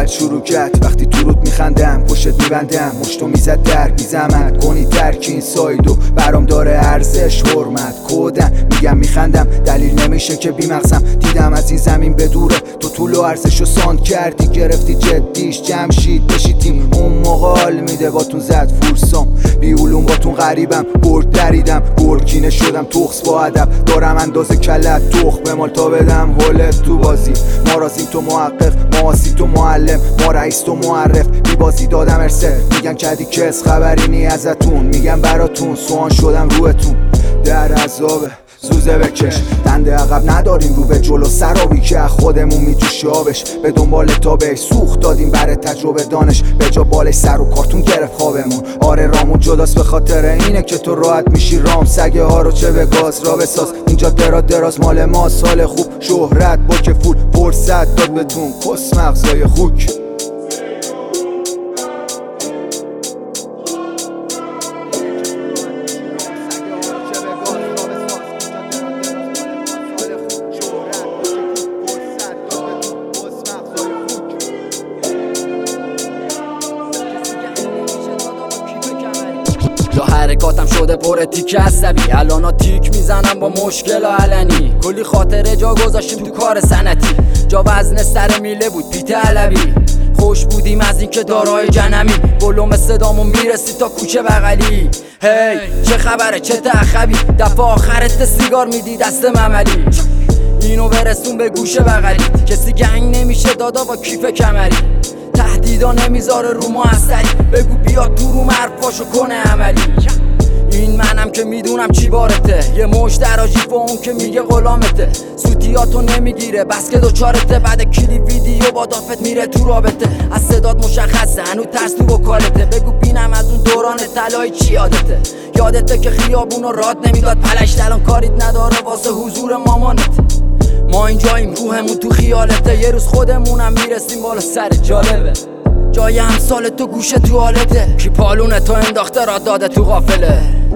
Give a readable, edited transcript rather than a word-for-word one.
باید شروع کرد وقتی تو رود میخندم، پشت میبندم، مشتو میزد در بی زحمت کنی درک این سایدو، برام داره ارزش حرمت کودن. میگم میخندم دلیل نمیشه که بیمغزم، دیدم از این زمین به دوره، تو طول و ارزشو ساند کردی، گرفتی جدیش جمشید بشی تیم. اون موقع حال میده باتون زد فورسام، بی علوم باتون غریبم، گرگ دریدم گرگینه شدم تخص با ادب، دارم اندازه کلت تخ بمال تا بدم هولت تو بازی. ما رازیم تو محقق، ما آسی تو معلم، ما رئیس تو معرف، بی بازی دادم ارسه. میگن کدی کس خبری نی ازتون، میگم براتون سوان شدم روتون. در عذابه زوزه بکش، دنده عقب نداریم رو به جلو، سرابی که خودمون میجوشی آبش، به دنبال تابش سوخت دادیم برای تجربه دانش، به جا بالش سر و کارتون گرفت خوابمون. آره رامون جداست به خاطر اینه که تو راحت میشی رام، سگه ها رو چه به گاز را بساز، اینجا دراز مال ما، سال خوب شهرت با که فول فرصت داد بهتون کس مغزای خوک. یا حرکاتم شده پر تیک عصبی، الانا تیک میزنم با مشکل علنی، کلی خاطره جا گذاشتیم تو کار سنتی، جا وزن سر میله بود پیت علوی، خوش بودیم از این که دارای جنمی، گلوم صدامون میرسی تا کوچه بغلی. هی چه خبره چه تخبی، دفعه آخرت سیگار میدی دست مملی، اینو برسون به گوشه بغلیت، کسی گنگ نمیشه دادا با کیف کمری، تهدیدا نمیذاره رو ما اثری، بگو بیا تو رو حرفاشو کنه عملی. این منم که میدونم چی بارته، یه مش دراجیف و اون که میگه غلامته، سوتیاتو نمیگیره بس که دوچارته، بعد کلی ویدیو با دافت میره تو رابطه، از صدات مشخصه هنو ترس تو وکالته، بگو بینم از اون دوران طلایی چی یادته، یادته که خیابونو راد نمیداد پلشت، الان کاریت نداره واسه حضور مامانت، ما اینجاییم روحمون تو خیالته، یه روز خودمونم میرسیم بالا سر جالبه، جای همسال تو گوشه تو حالته، کی پالونه تو انداخته را داده تو غافله.